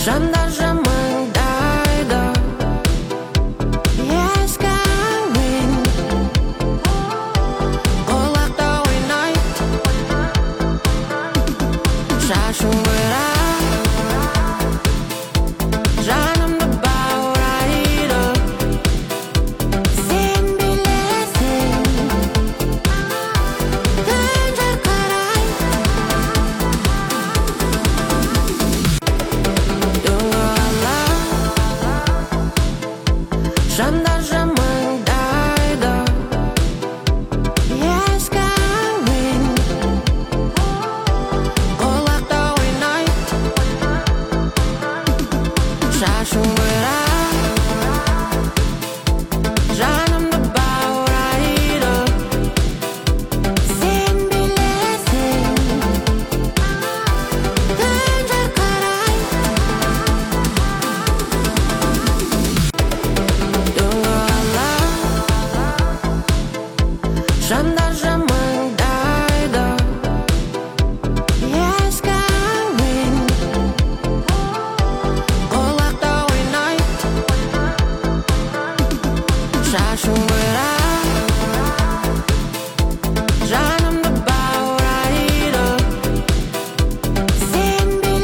жанда жамандайды ескі әуен құлақта ойнайды шашың бұйра жанымды баурайды сен білесің күн жарқырайды жанда жамандайды ескі әуен құлақта ойнайды шашың бұйра жанымды баурайды сен білесің күн жарқырайды жанда жамандайды ескі әуен құлақта ойнайды шашың бұйра